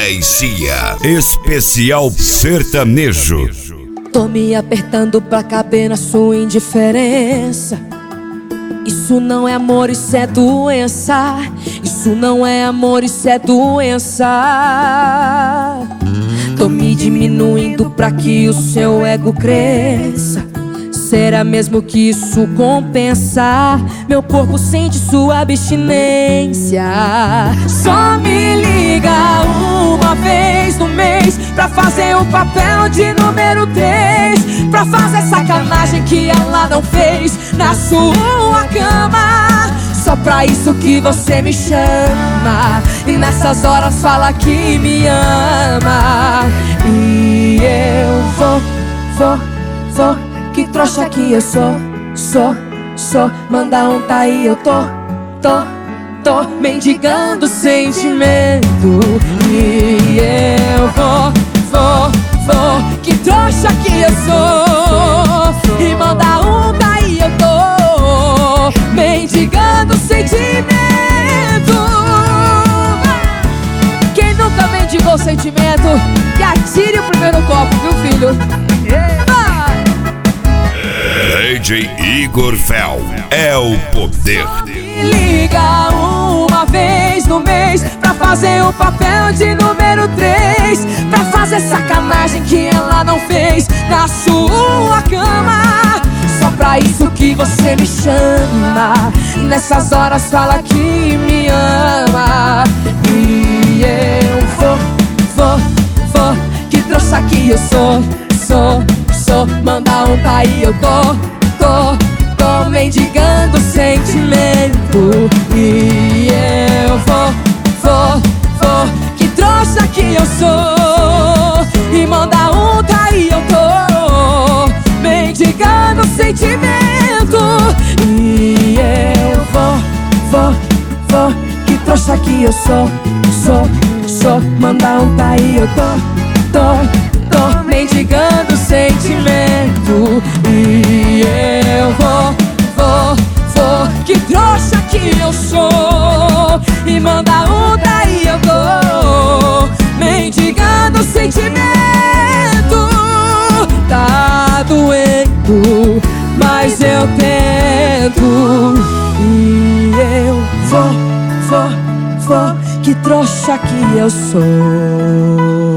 Ney Cia, especial sertanejo. Tô me apertando pra caber na sua indiferença. Isso não é amor, isso é doença. Isso não é amor, isso é doença. Tô me diminuindo pra que o seu ego cresça. Será mesmo que isso compensa? Meu corpo sente sua abstinência. Só me liga uma vez no mês pra fazer o papel de número 3, pra fazer sacanagem que ela não fez na sua cama. Só pra isso que você me chama e nessas horas fala que me ama. E eu vou que trouxa que eu sou. Manda um tá aí, eu tô mendigando sentimento. E eu vou que trouxa que eu sou. E manda um tá aí, eu tô mendigando sentimento. Quem nunca mendigou sentimento, que atire o primeiro copo, viu, filho? DJ Igor Fel é o poder. Me liga uma vez no mês pra fazer o papel de número 3, pra fazer sacanagem que ela não fez na sua cama. Só pra isso que você me chama e nessas horas fala que me ama. E eu vou que trouxa que eu sou. Manda um tá aí, eu tô mendigando sentimento. E eu vou que trouxa que eu sou. E manda um tá aí, eu tô mendigando sentimento. E eu vou que trouxa que eu sou. Manda um tá aí, eu tô mendigando sentimento. E eu vou que trouxa que eu sou. E manda um daí, eu tô mendigando sentimento. Tá doendo, mas eu tento. E eu vou que trouxa que eu sou.